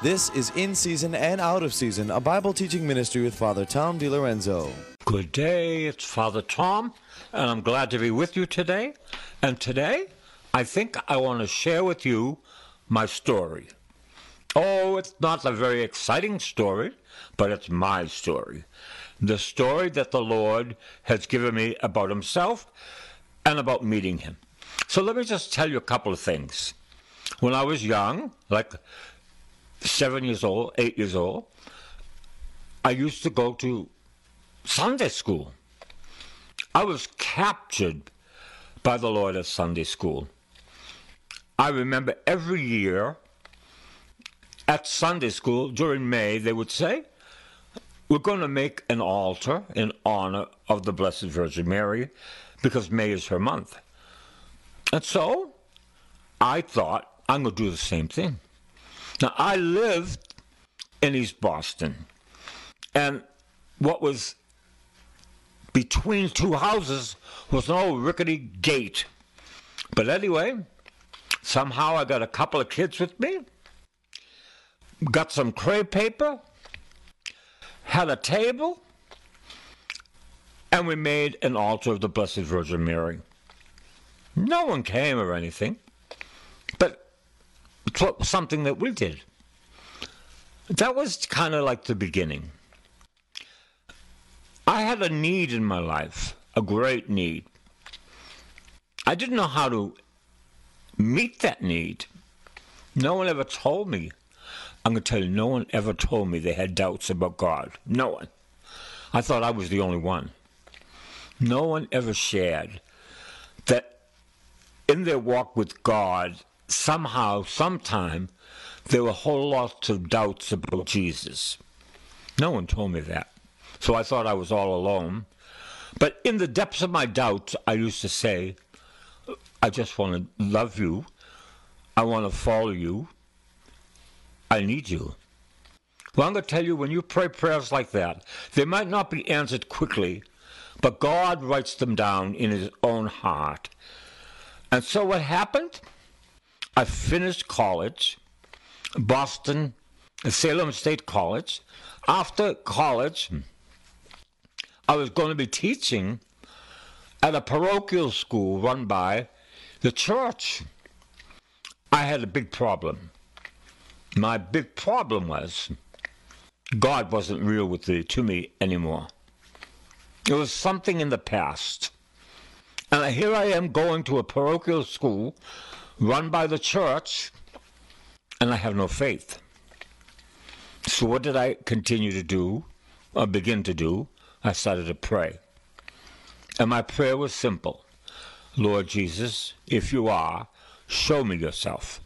This is In Season and Out of Season, a Bible teaching ministry with Father Tom DiLorenzo. Good day, it's Father Tom, and I'm glad to be with you today. And today, I think I want to share with you my story. Oh, it's not a very exciting story, but it's my story. The story that the Lord has given me about himself and about meeting him. So let me just tell you a couple of things. When I was young, like 7 years old, 8 years old, I used to go to Sunday school. I was captured by the Lord at Sunday school. I remember every year at Sunday school during May, they would say, we're going to make an altar in honor of the Blessed Virgin Mary because May is her month. And so I thought, I'm going to do the same thing. Now, I lived in East Boston, and what was between two houses was an old rickety gate. But anyway, somehow I got a couple of kids with me, got some crepe paper, had a table, and we made an altar of the Blessed Virgin Mary. No one came or anything, but it's something that we did. That was kind of like the beginning. I had a need in my life, a great need. I didn't know how to meet that need. No one ever told me. I'm going to tell you, no one ever told me they had doubts about God. No one. I thought I was the only one. No one ever shared that in their walk with God, somehow, sometime, there were a whole lot of doubts about Jesus. No one told me that. So I thought I was all alone. But in the depths of my doubts, I used to say, I just want to love you. I want to follow you. I need you. Well, I'm going to tell you, when you pray prayers like that, they might not be answered quickly, but God writes them down in his own heart. And so what happened? I finished college, Boston, Salem State College. After college, I was going to be teaching at a parochial school run by the church. I had a big problem. My big problem was God wasn't real to me anymore. It was something in the past. And here I am going to a parochial school run by the church, and I have no faith. So what did I continue to do, or begin to do? I started to pray. And my prayer was simple. Lord Jesus, if you are, show me yourself.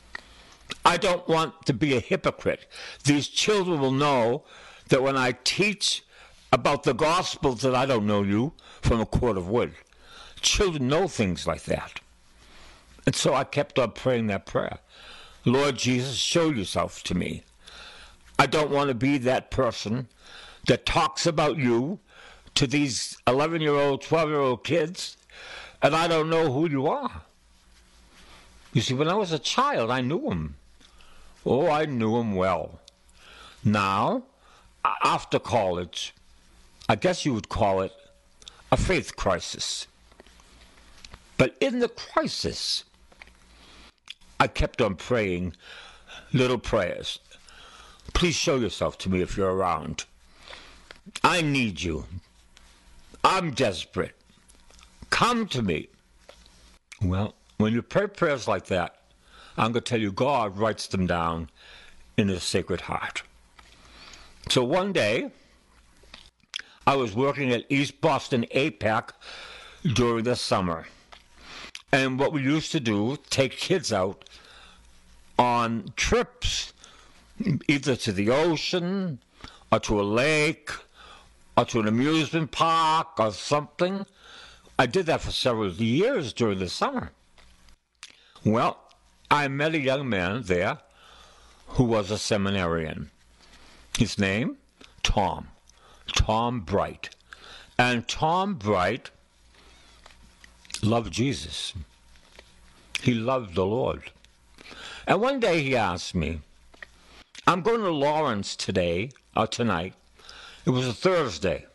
I don't want to be a hypocrite. These children will know that when I teach about the gospel that I don't know you from a cord of wood. Children know things like that. And so I kept on praying that prayer. Lord Jesus, show yourself to me. I don't want to be that person that talks about you to these 11-year-old, 12-year-old kids, and I don't know who you are. You see, when I was a child, I knew him. Oh, I knew him well. Now, after college, I guess you would call it a faith crisis. But in the crisis, I kept on praying little prayers. Please show yourself to me if you're around. I need you. I'm desperate. Come to me. Well, when you pray prayers like that, I'm going to tell you, God writes them down in his sacred heart. So one day, I was working at East Boston APAC during the summer. And what we used to do, take kids out on trips, either to the ocean, or to a lake, or to an amusement park, or something. I did that for several years during the summer. Well, I met a young man there who was a seminarian. His name? Tom Bright. And Tom Bright loved Jesus. He loved the Lord. And one day he asked me, I'm going to Lawrence tonight. It was a Thursday.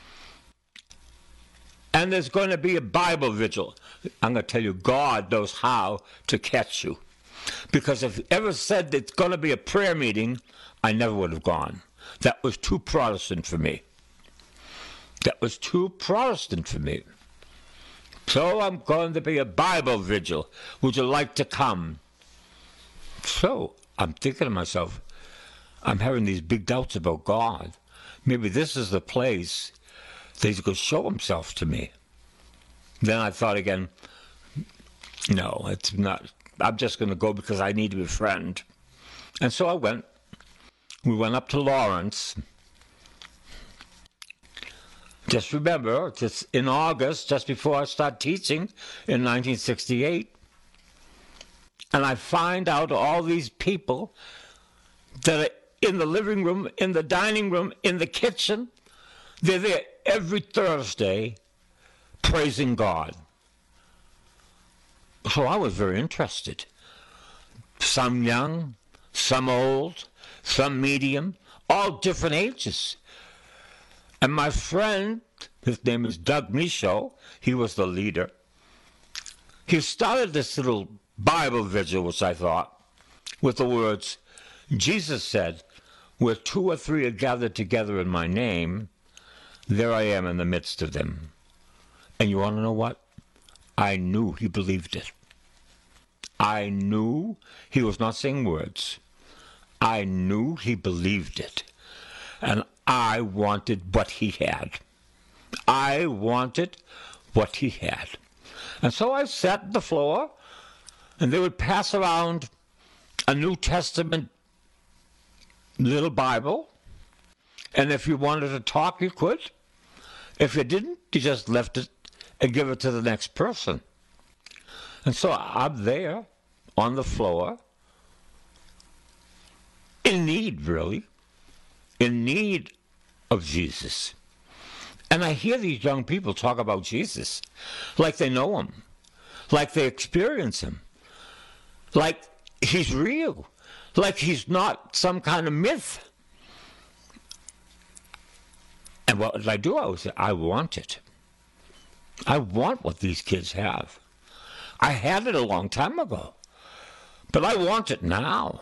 And there's going to be a Bible vigil. I'm going to tell you, God knows how to catch you. Because if he ever said it's going to be a prayer meeting, I never would have gone. That was too Protestant for me. That was too Protestant for me. So I'm going to be a Bible vigil. Would you like to come? So I'm thinking to myself, I'm having these big doubts about God. Maybe this is the place that he's going to show himself to me. Then I thought again, no, it's not. I'm just going to go because I need to be a friend. And so I went. We went up to Lawrence. Just remember, just in August, just before I started teaching in 1968, and I find out all these people that are in the living room, in the dining room, in the kitchen. They're there every Thursday praising God. So I was very interested. Some young, some old, some medium, all different ages. And my friend, his name is Doug Michaud, he was the leader. He started this little Bible vigil, which I thought, with the words, Jesus said, where 2 or 3 are gathered together in my name, there I am in the midst of them. And you want to know what? I knew he believed it. I knew he was not saying words. I knew he believed it. And I wanted what he had. I wanted what he had. And so I sat on the floor, and they would pass around a New Testament little Bible. And if you wanted to talk, you could. If you didn't, you just left it and give it to the next person. And so I'm there on the floor, in need, really, in need of Jesus. And I hear these young people talk about Jesus like they know him, like they experience him, like he's real, like he's not some kind of myth. And what did I do? I would say, I want it. I want what these kids have. I had it a long time ago, but I want it now.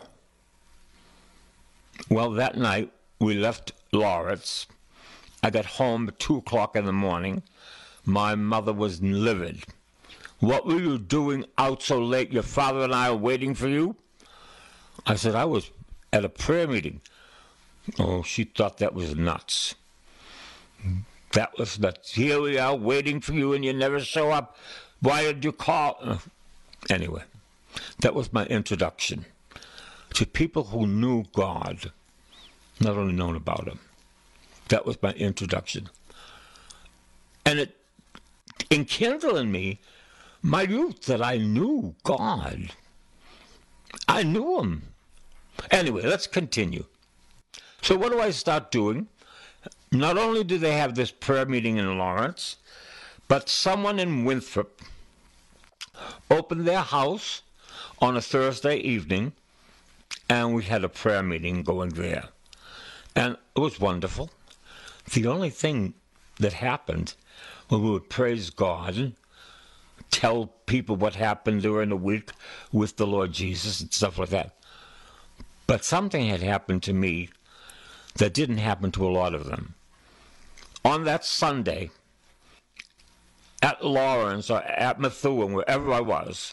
Well, that night we left Lawrence. I got home at 2 o'clock in the morning. My mother was livid. What were you doing out so late? Your father and I are waiting for you. I said, I was at a prayer meeting. Oh, she thought that was nuts. That was nuts. Here we are waiting for you and you never show up. Why did you call? Anyway, that was my introduction to people who knew God, not only known about him. That was my introduction. And it enkindled in me my youth that I knew God. I knew him. Anyway, let's continue. So what do I start doing? Not only do they have this prayer meeting in Lawrence, but someone in Winthrop opened their house on a Thursday evening, and we had a prayer meeting going there. And it was wonderful. The only thing that happened when we would praise God, tell people what happened during the week with the Lord Jesus and stuff like that. But something had happened to me that didn't happen to a lot of them. On that Sunday, at Lawrence or at Methuen, wherever I was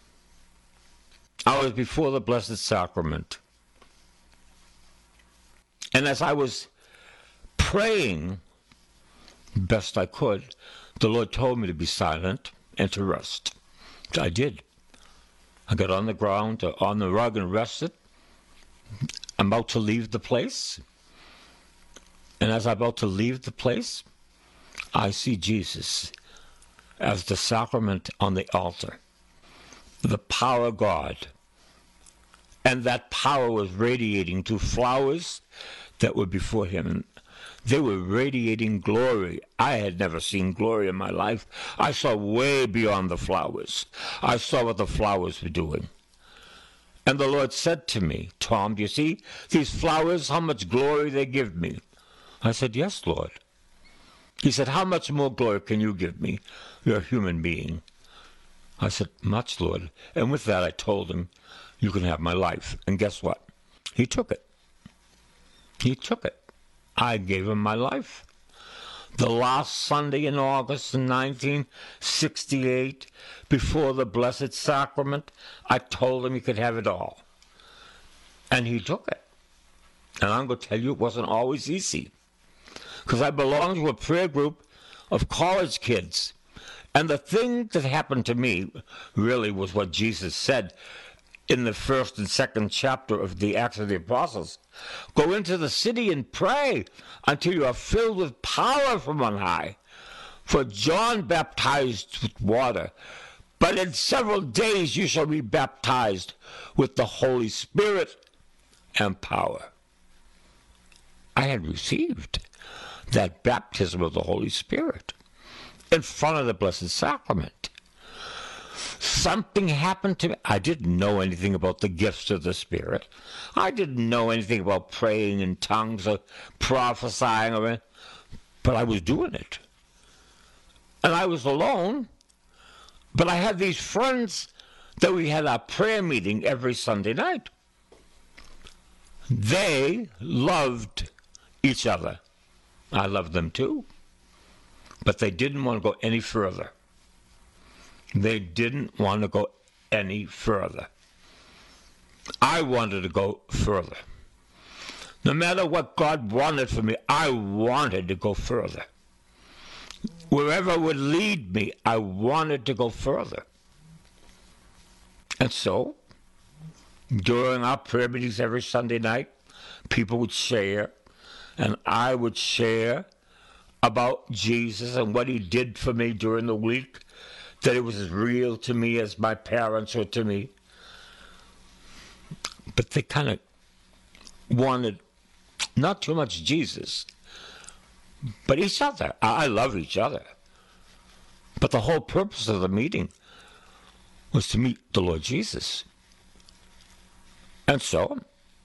before the Blessed Sacrament. And as I was praying best I could, the Lord told me to be silent and to rest. I did. I got on the ground, on the rug, and rested. I'm about to leave the place. And as I'm about to leave the place, I see Jesus as the sacrament on the altar, the power of God. And that power was radiating through flowers that were before him. And they were radiating glory. I had never seen glory in my life. I saw way beyond the flowers. I saw what the flowers were doing. And the Lord said to me, Tom, do you see these flowers, how much glory they give me? I said, yes, Lord. He said, how much more glory can you give me? You're a human being. I said, much, Lord. And with that, I told him, you can have my life. And guess what? He took it. He took it. I gave him my life. The last Sunday in August in 1968, before the Blessed Sacrament, I told him he could have it all. And he took it. And I'm going to tell you, it wasn't always easy. Because I belonged to a prayer group of college kids. And the thing that happened to me really was what Jesus said in the first and second chapter of the Acts of the Apostles. Go into the city and pray until you are filled with power from on high. For John baptized with water, but in several days you shall be baptized with the Holy Spirit and power. I had received that baptism of the Holy Spirit in front of the Blessed Sacrament. Something happened to me. I didn't know anything about the gifts of the Spirit. I didn't know anything about praying in tongues or prophesying or anything, but I was doing it. And I was alone, but I had these friends that we had our prayer meeting every Sunday night. They loved each other. I loved them too. But they didn't want to go any further. They didn't want to go any further. I wanted to go further. No matter what God wanted for me, I wanted to go further. Wherever it would lead me, I wanted to go further. And so, during our prayer meetings every Sunday night, people would share, and I would share about Jesus and what he did for me during the week, that it was as real to me as my parents were to me. But they kind of wanted not too much Jesus, but each other. I love each other. But the whole purpose of the meeting was to meet the Lord Jesus. And so,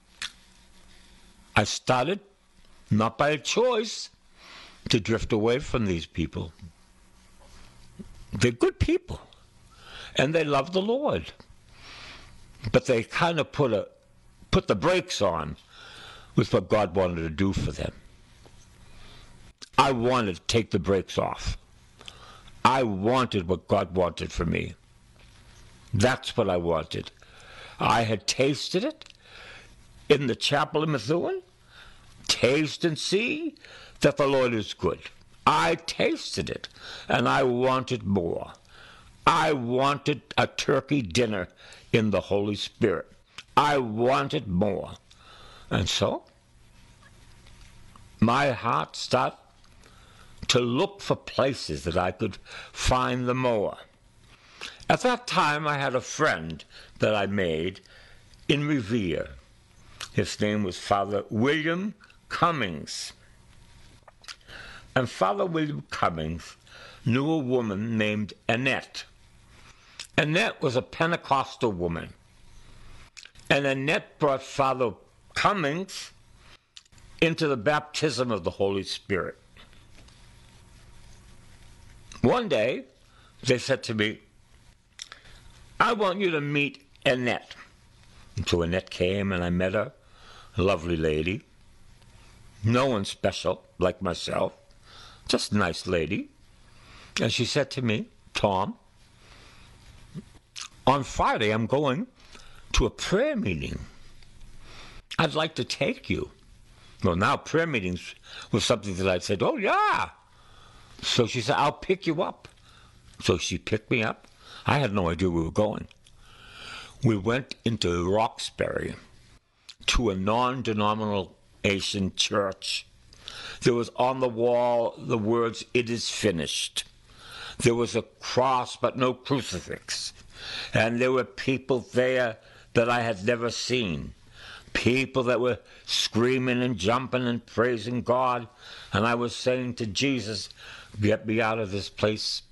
I started, not by choice, to drift away from these people. They're good people, and they love the Lord. But they kind of put the brakes on with what God wanted to do for them. I wanted to take the brakes off. I wanted what God wanted for me. That's what I wanted. I had tasted it in the chapel in Methuen. Taste and see that the Lord is good. I tasted it, and I wanted more. I wanted a turkey dinner in the Holy Spirit. I wanted more. And so, my heart started to look for places that I could find the more. At that time, I had a friend that I made in Revere. His name was Father William Cummings. And Father William Cummings knew a woman named Annette. Annette was a Pentecostal woman. And Annette brought Father Cummings into the baptism of the Holy Spirit. One day, they said to me, I want you to meet Annette. And so Annette came and I met her, a lovely lady. No one special, like myself, just a nice lady. And she said to me, Tom, on Friday I'm going to a prayer meeting. I'd like to take you. Well, now prayer meetings was something that I said, oh yeah. So she said, I'll pick you up. So she picked me up. I had no idea we were going. We went into Roxbury to a non-denomination church. There was on the wall the words, it is finished. There was a cross but no crucifix. And there were people there that I had never seen. People that were screaming and jumping and praising God. And I was saying to Jesus, get me out of this place.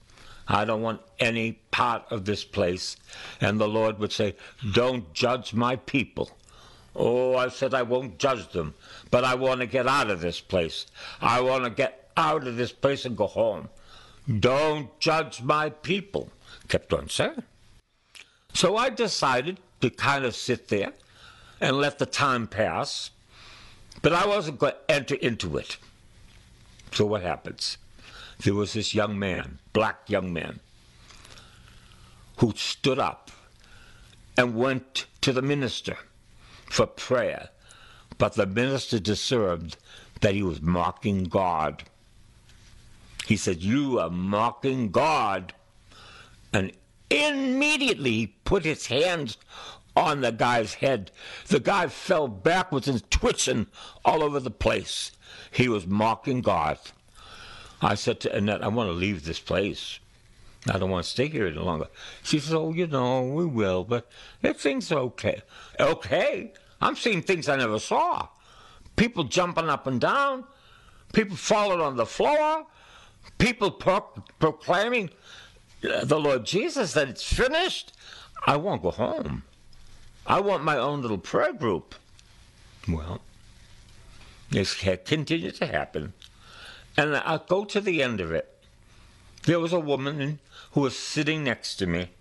I don't want any part of this place. And the Lord would say, don't judge my people. Oh, I said I won't judge them, but I want to get out of this place. I want to get out of this place and go home. Don't judge my people. Kept on saying. So I decided to kind of sit there and let the time pass, but I wasn't going to enter into it. So what happens? There was this young man, black young man, who stood up and went to the minister for prayer, but the minister discerned that he was mocking God. He said, "You are mocking God." And immediately he put his hands on the guy's head. The guy fell backwards and twitching all over the place. He was mocking God. I said to Annette, "I want to leave this place. I don't want to stay here any longer." She said, "Oh, we will, but if things are okay." Okay? I'm seeing things I never saw. People jumping up and down. People falling on the floor. People proclaiming the Lord Jesus, that it's finished. I want to go home. I want my own little prayer group. Well, this continued to happen. And I'll go to the end of it. There was a woman who was sitting next to me.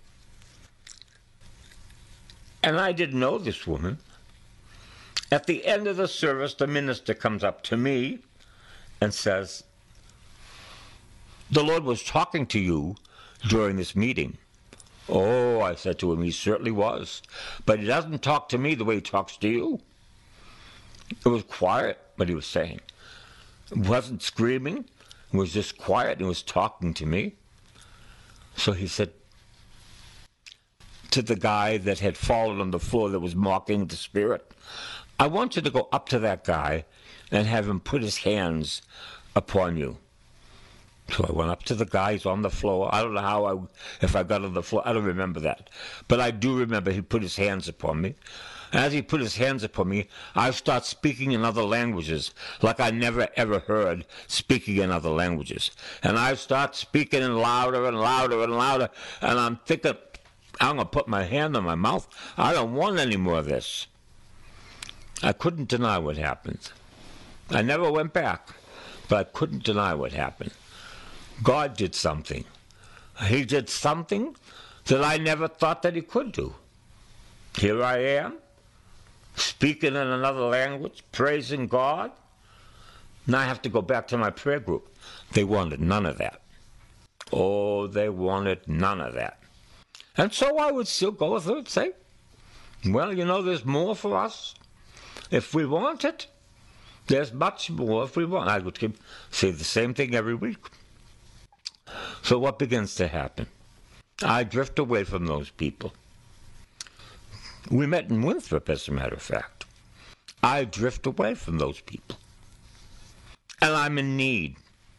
And I didn't know this woman. At the end of the service, the minister comes up to me and says, "The Lord was talking to you during this meeting." "Oh," I said to him, "he certainly was. But he doesn't talk to me the way he talks to you." It was quiet, what he was saying. It wasn't screaming. It was just quiet, and he was talking to me. So he said to the guy that had fallen on the floor that was mocking the Spirit, "I want you to go up to that guy and have him put his hands upon you." So I went up to the guy. He's on the floor. I don't know if I got on the floor. I don't remember that. But I do remember he put his hands upon me. As he put his hands upon me, I start speaking in other languages, like I never ever heard speaking in other languages. And I start speaking louder and louder and louder, and I'm thinking, I'm going to put my hand on my mouth. I don't want any more of this. I couldn't deny what happened. I never went back, but I couldn't deny what happened. God did something. He did something that I never thought that he could do. Here I am, speaking in another language, praising God. Now I have to go back to my prayer group. They wanted none of that. Oh, they wanted none of that. And so I would still go through and say, well, there's more for us. If we want it, there's much more if we want. I would say the same thing every week. So what begins to happen? I drift away from those people. We met in Winthrop, as a matter of fact. I drift away from those people. And I'm in need.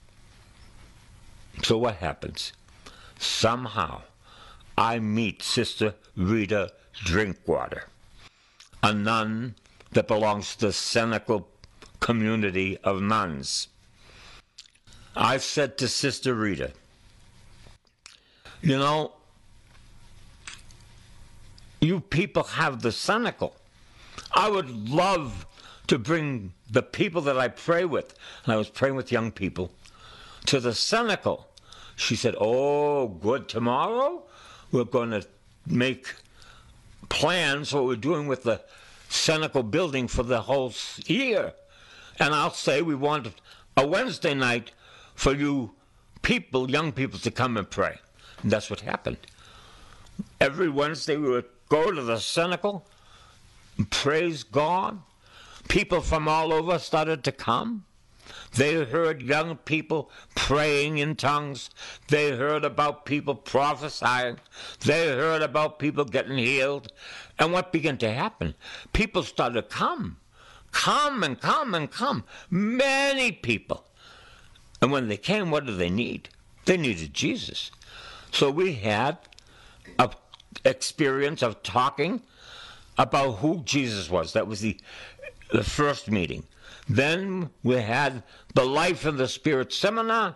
So what happens? Somehow, I meet Sister Rita Drinkwater, a nun that belongs to the Senecal community of nuns. I said to Sister Rita, you people have the Senecal. I would love to bring the people that I pray with, and I was praying with young people, to the Senecal. She said, "Oh, good, tomorrow we're going to make plans what we're doing with the Senecal building for the whole year. And I'll say we want a Wednesday night for you people, young people, to come and pray." And that's what happened. Every Wednesday we would go to the Senecal and praise God. People from all over started to come. They heard young people praying in tongues. They heard about people prophesying. They heard about people getting healed. And what began to happen? People started to come and come and come. Many people. And when they came, what did they need? They needed Jesus. So we had an experience of talking about who Jesus was. That was the first meeting. Then we had the Life in the Spirit seminar,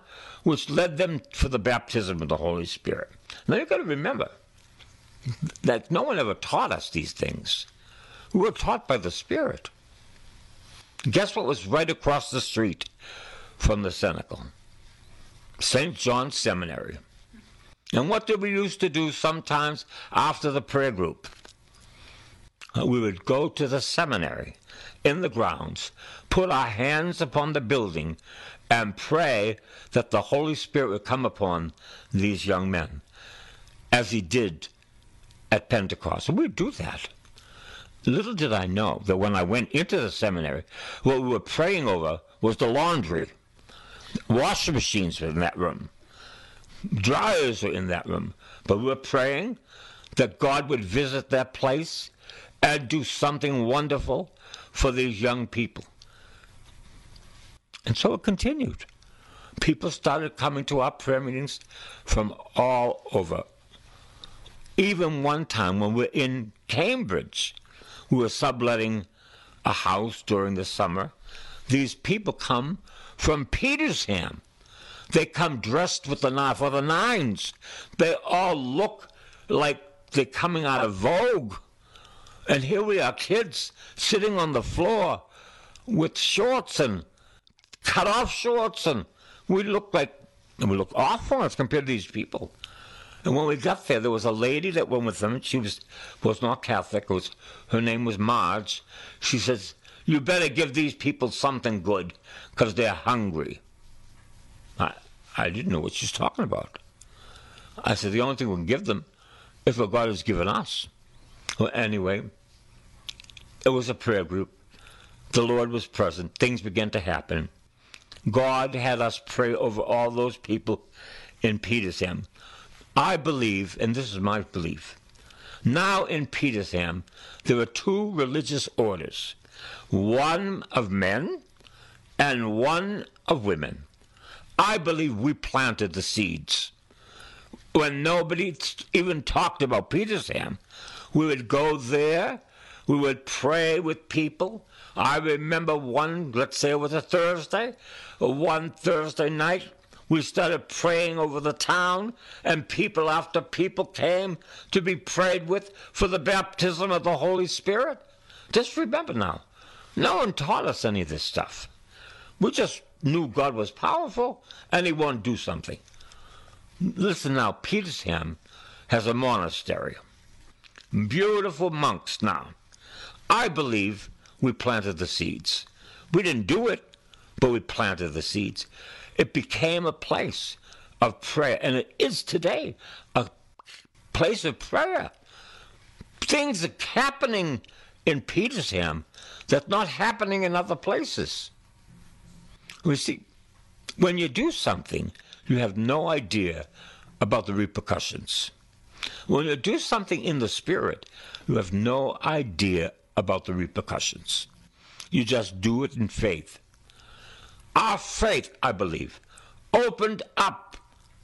which led them for the baptism of the Holy Spirit. Now you've got to remember that no one ever taught us these things. We were taught by the Spirit. Guess what was right across the street from the Cenacle? St. John's Seminary. And what did we used to do sometimes after the prayer group? We would go to the seminary in the grounds, put our hands upon the building, and pray that the Holy Spirit would come upon these young men, as he did at Pentecost. And we'd do that. Little did I know that when I went into the seminary, what we were praying over was the laundry. Washing machines were in that room. Dryers were in that room. But we were praying that God would visit that place and do something wonderful for these young people. And so it continued. People started coming to our prayer meetings from all over. Even one time when we were in Cambridge, we were subletting a house during the summer. These people come from Petersham. They come dressed with the knife or the nines. They all look like they're coming out of Vogue. And here we are, kids sitting on the floor with shorts and cut-off shorts, and we look awful as compared to these people. And when we got there was a lady that went with them. She was not Catholic. Her name was Marge. She says, "You better give these people something good, because they're hungry." I didn't know what she's talking about. I said, the only thing we can give them is what God has given us. Well, anyway, it was a prayer group. The Lord was present. Things began to happen. God had us pray over all those people in Petersham. I believe, and this is my belief, now in Petersham, there are two religious orders, one of men and one of women. I believe we planted the seeds. When nobody even talked about Petersham, we would go there, we would pray with people. I remember let's say it was a Thursday, one Thursday night, we started praying over the town, and people after people came to be prayed with for the baptism of the Holy Spirit. Just remember now, no one taught us any of this stuff. We just knew God was powerful, and he wanted to do something. Listen now, Petersham has a monastery. Beautiful monks now. I believe we planted the seeds. We didn't do it, but we planted the seeds. It became a place of prayer, and it is today a place of prayer. Things are happening in Petersham that's not happening in other places. You see, when you do something, you have no idea about the repercussions. When you do something in the Spirit, you have no idea about the repercussions. You just do it in faith. Our faith, I believe, opened up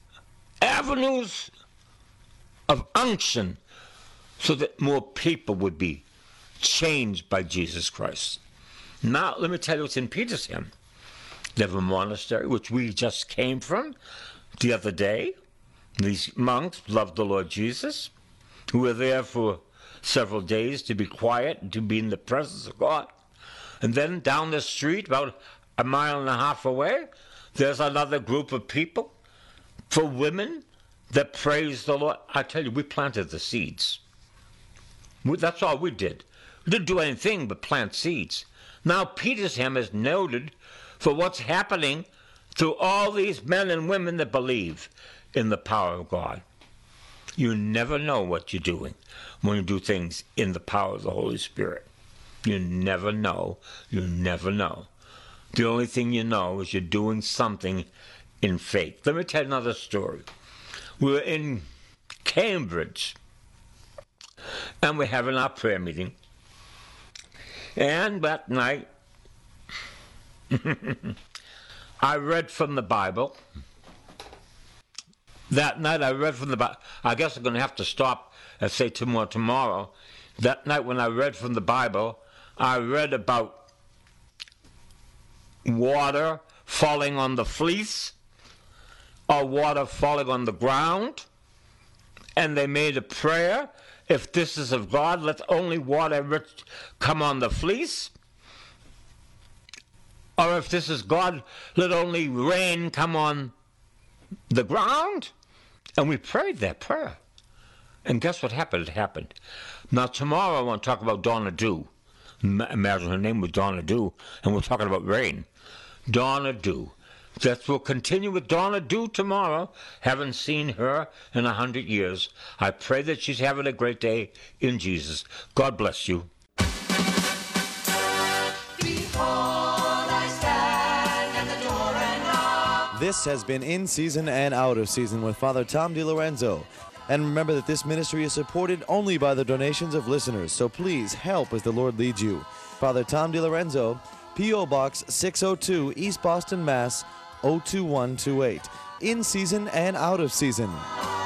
avenues of unction so that more people would be changed by Jesus Christ. Now, let me tell you what's in Petersham. They have a monastery, which we just came from the other day. These monks loved the Lord Jesus, who were there for several days to be quiet and to be in the presence of God. And then down the street, about a mile and a half away, there's another group of people, for women, that praise the Lord. I tell you, we planted the seeds. That's all we did. We didn't do anything but plant seeds. Now Petersham is noted for what's happening through all these men and women that believe in the power of God. You never know what you're doing when you do things in the power of the Holy Spirit. You never know. You never know. The only thing you know is you're doing something in faith. Let me tell you another story. We were in Cambridge, and we're having our prayer meeting. And that night, I read from the Bible. That night I read from the Bible. I guess I'm going to have to stop and say tomorrow. That night when I read from the Bible, I read about water falling on the fleece. or water falling on the ground, and they made a prayer, if this is of God, let only water come on the fleece. Or if this is God, let only rain come on the ground. And we prayed that prayer. And guess what happened? It happened. Now tomorrow I want to talk about Donna Dew. Imagine her name was Donna Dew, and we're talking about rain. Donna Dew. We'll continue with Donna Dew tomorrow. Haven't seen her in 100 years. I pray that she's having a great day in Jesus. God bless you. This has been In Season and Out of Season with Father Tom DiLorenzo. And remember that this ministry is supported only by the donations of listeners, so please help as the Lord leads you. Father Tom DiLorenzo, P.O. Box 602, East Boston, Mass. 02128. In Season and Out of Season.